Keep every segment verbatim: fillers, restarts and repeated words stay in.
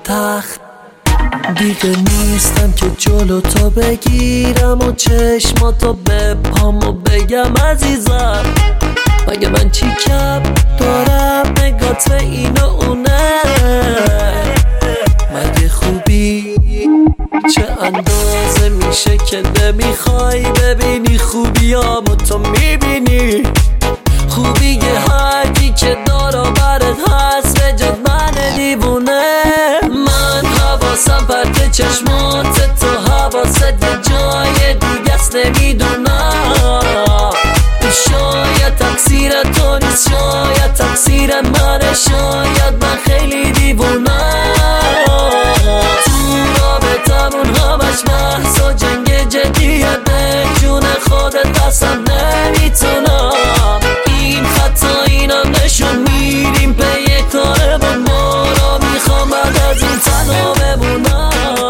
تخت دیگه نیستم که جلو تو بگیرم و چشماتو بپام و بگم عزیزم مگه من چی کم دارم نگات این و اونه مگه خوبی چه اندازه میشه که نمیخوای ببینی خوبیامو تو میبینی خوبی هرکی که دارا برد هست به جد من دیوونه من حواسم پرت چشمات تو حواست یه جای دیگه است نمیدونم شاید تقصیر تو نیست شاید تقصیر منه شاید من خیلی دیوونم تو رابطمون همش بحث و جنگ جدیه به جون خودت اصلا نمیتونم این خطا اینم نشون میریم به یه کارمون ما را میخوام بعد از این تنها بمونم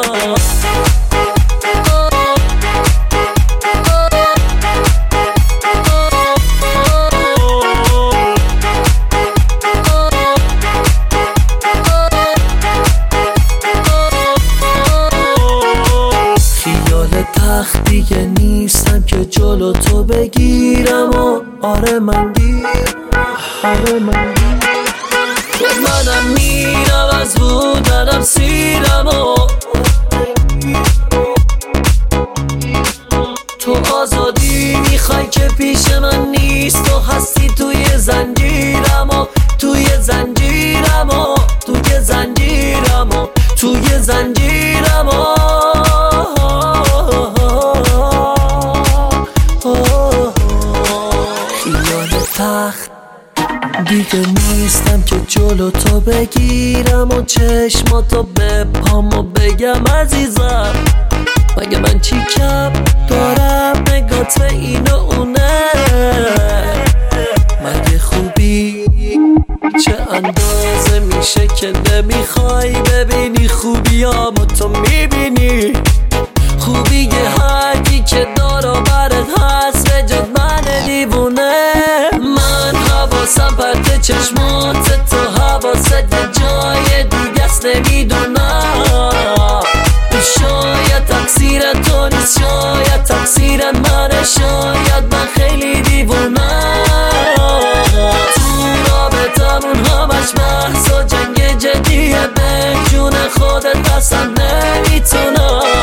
تخت دیگه نیستم که جلو تو بگیرم و آره من گیر آره من گیر منم میرم از بودنم سیرم و تو آزادی میخوای که پیش من نیست تو هستی توی زنجیرم و توی زنجیرم و توی زنجیرم و توی زنجیرم و تخت دیگه نیستم که جلو تو بگیرم و چشماتو بپام و بگم عزیزم مگه من چی کم دارم نگات این و اونه مگه خوبی چه اندازه میشه که نمیخوای ببینی خوبیامو تو میبینی خوبی هرکی که دارا برد هست به جد من دیوونه من حواسم پرت چشمات تو حواست یه جای دیگه است نمیدونم شاید تقصیر تو نیست شاید تقصیر منه شاید من خیلی دیوونم تو رابطمون همش بحث و جنگ جدیه به جون خودت اصلا نمیتونم